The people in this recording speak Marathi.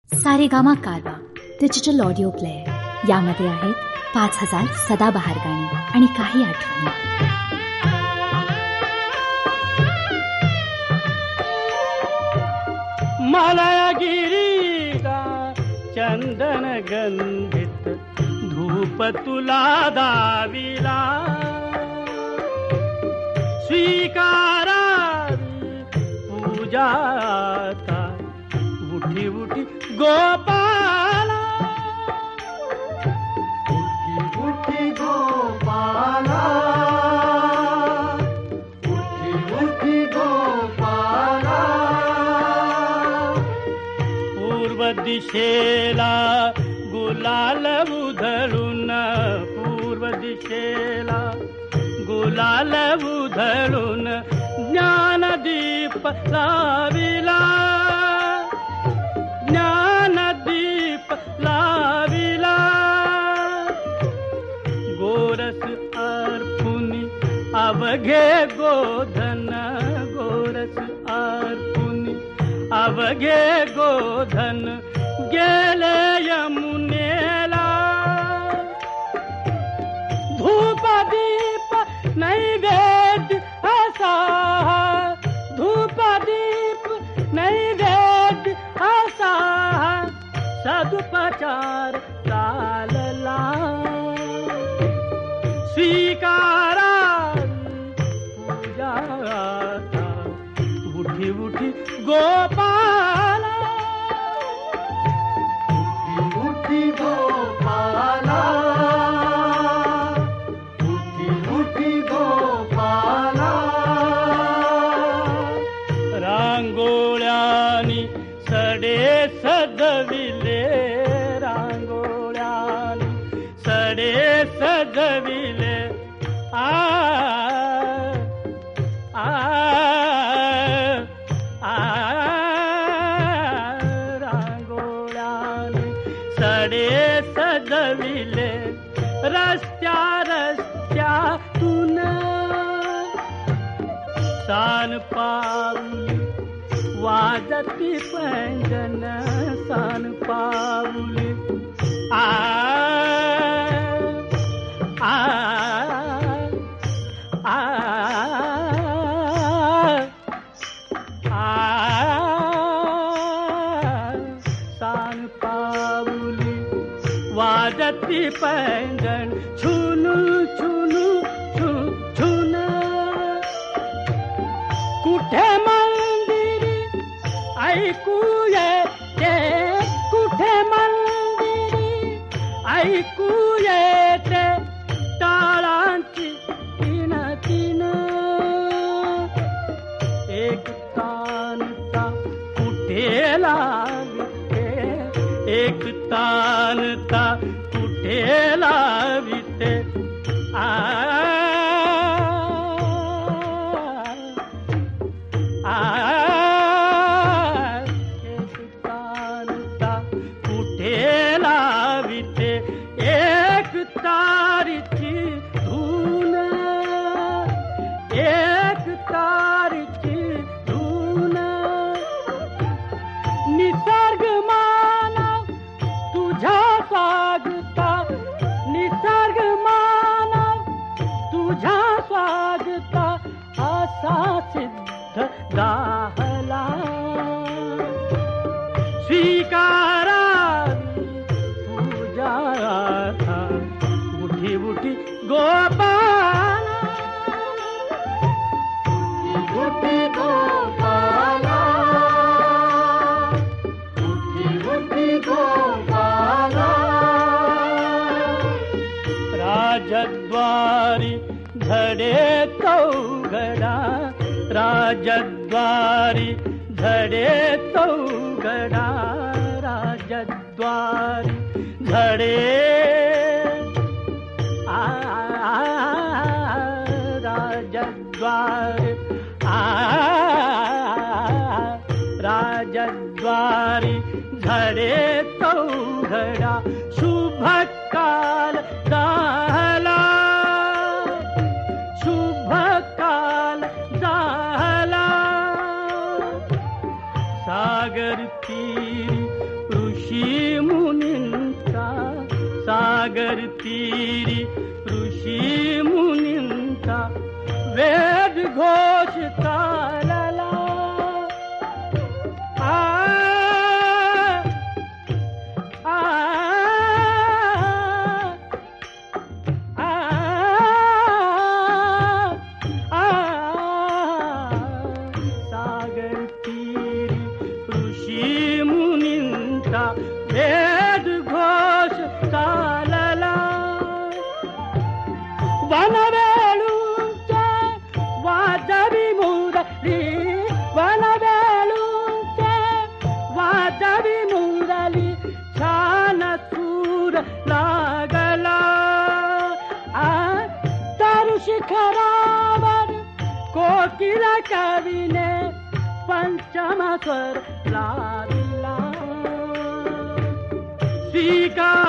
सारेगामा कारवा डिजिटल ऑडिओ प्लेअर. यामध्ये आहेत 5000 सदाबहार गाणी आणि काही आठवणी. मलयगिरीचा चंदन गंधित धूप तुला दाविला, स्वीकारावी पूजाता उठी उठी गोपाला, उठी उठी गोपाला, उठी उठी गोपाला. पूर्व दिशेला गुलाल उधळून, पूर्व दिशेला गुलाल उधळून ज्ञानदीप लाविला, ज्ञानदीप लाविला. गोरस अर्पुनी अवघे गोधन, गोरस अर्पुनी अवघे गोधन गेले यमुनेला. धूप दीप नैवेद्य असा, धूप दीप नैवेद्य असा सदुपचार चालला. स्वीकारा पूजाता उठी उठी गोपाला, उठी उठी गोपाला, उठी उठी गोपाला. रांगोळ्यानी सडे सजविले, रांगोळ्यानी सडे सजविले. आ आ आ रांगोळ्यानी सडे सजविले. रस्त्या रस्त्यातून सान पाऊली वाजती पैंजन, सान पाऊली. आ आ आ आ सान पाऊली वाजती पैंजन. छुनू छुनू छू छुन कुठे मंदिरी ऐकू येते, कुठे मंदिरी ऐकू येते टाळांची तीन तीन. एक तानता कुठे लाविते, एक तानता कुठे लाविते. आ आ एक तानता कुठे लाविते. एक तारीची धून, एक तारीची धून. निसर्ग मानव तुझ्या स्वागता, निसर्ग मानव तुझ्या स्वागता असा सिद्ध दाहला. स्वीकारावी पूजाता उठी उठी गोपाला, उठी उठी गोपाला, उठी उठी गोपाला. राजद्वारी झडे चौघडा, राजद्वारी झडे चौघडा, राजद्वारी झडे. आ राजद्वारी आ राजद्वारी झडे चौघडा. शुभ काल झाला, शुभ काल झाला. सागर तीरी सागर तीरी ऋषी मुनींचा वेद घोष चालला. आ आ आ सागर तीरी ऋषी मुनींचा वेद घोष चालला. वनवेळूंचे वाजवी मुरली, वनवेळूंचे वाजवी मुरली, छान सूर लागला. तर शिखरावर कोकिल कवीने पंचम स्वर लाविला. स्वीकार